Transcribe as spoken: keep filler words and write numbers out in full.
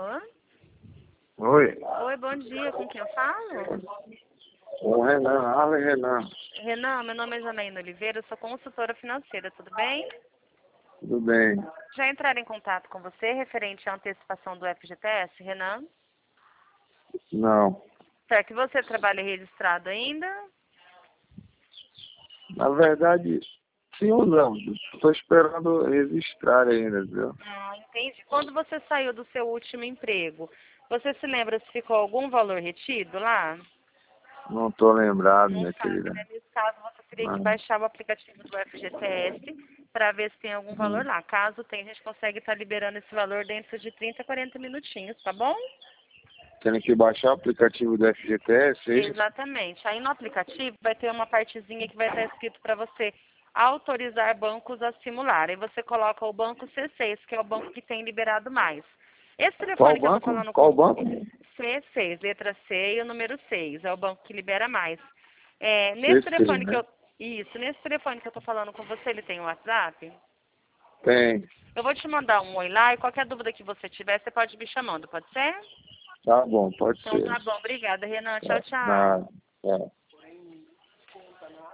Alô? Oi. Oi, bom dia. Com quem eu falo? O Renan, Arlen Renan. Renan, meu nome é Janaína Oliveira, eu sou consultora financeira, tudo bem? Tudo bem? Já entraram em contato com você referente à antecipação do F G T S, Renan? Não. Será que você trabalha registrado ainda? Na verdade, sim ou não. Estou esperando registrar ainda, viu? Ah, entendi. Quando você saiu do seu último emprego, você se lembra se ficou algum valor retido lá? Não estou lembrado, Não minha sabe, querida. né? Nesse caso, você teria que Mas, baixar o aplicativo do F G T S para ver se tem algum valor hum, lá. Caso tenha, a gente consegue estar liberando esse valor dentro de trinta a quarenta minutinhos, tá bom? Tenho que baixar o aplicativo do F G T S, é isso? Exatamente. Aí no aplicativo vai ter uma partezinha que vai estar escrito para você autorizar bancos a simular. Aí você coloca o banco C seis, que é o banco que tem liberado mais. Esse Qual telefone que eu estou banco? falando Qual com banco? C seis, letra C e o número seis, é o banco que libera mais. É, nesse C seis, telefone que né? eu. Isso, nesse telefone que eu estou falando com você, ele tem o WhatsApp? Tem. Eu vou te mandar um oi lá e qualquer dúvida que você tiver, você pode me chamando, pode ser? Tá bom, pode Então ser. tá bom, obrigada, Renan. Tchau, Tá. tchau. Nada. Tá.